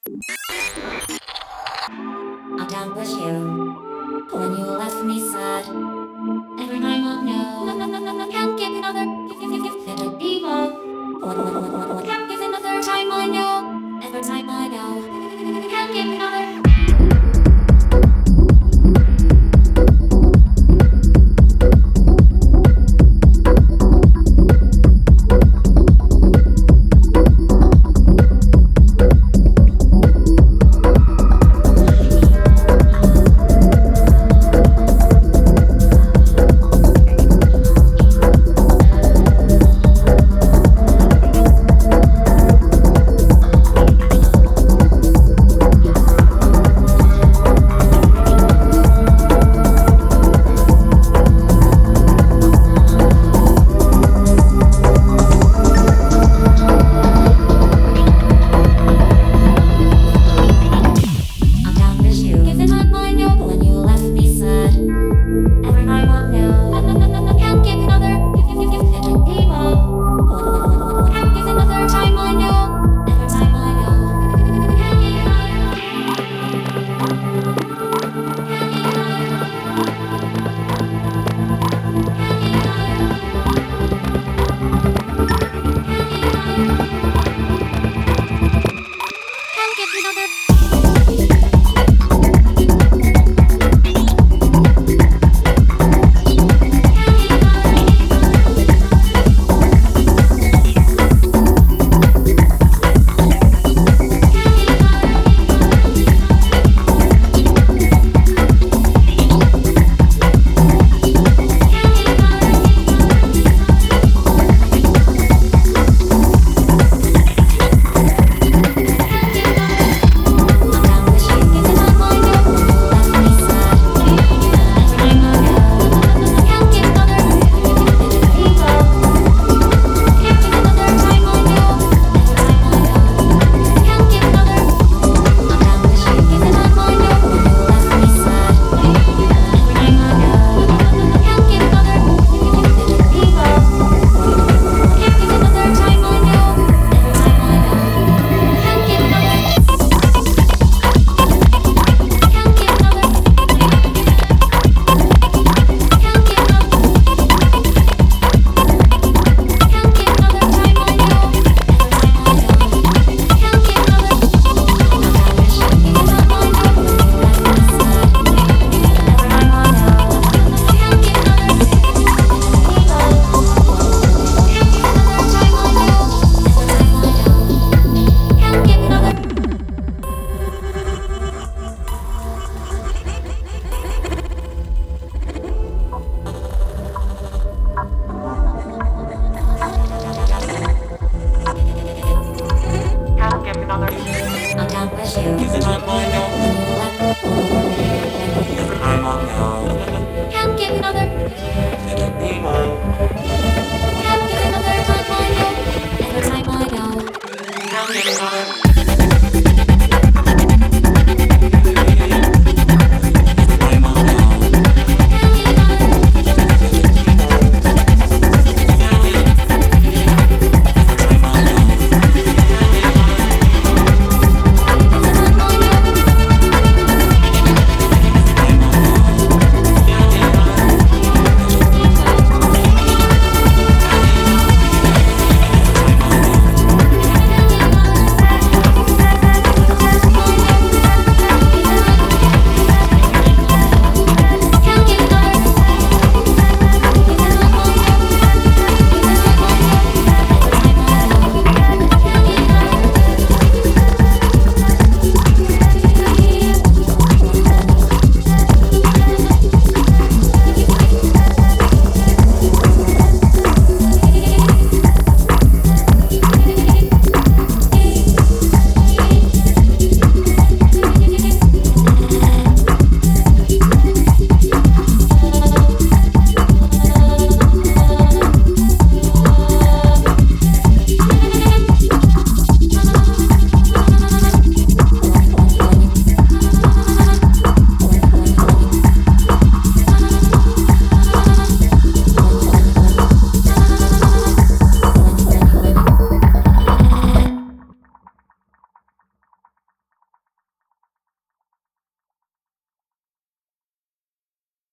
I'm down with you. When you left me sad, every time I know, can't give another. Hit a demo. Can't give another time I know. Every time I know, can't give another. I'm down with you. Every time I know. Every time I know. Can't give another. Can't give another time I know. Every time I know. Can't give another.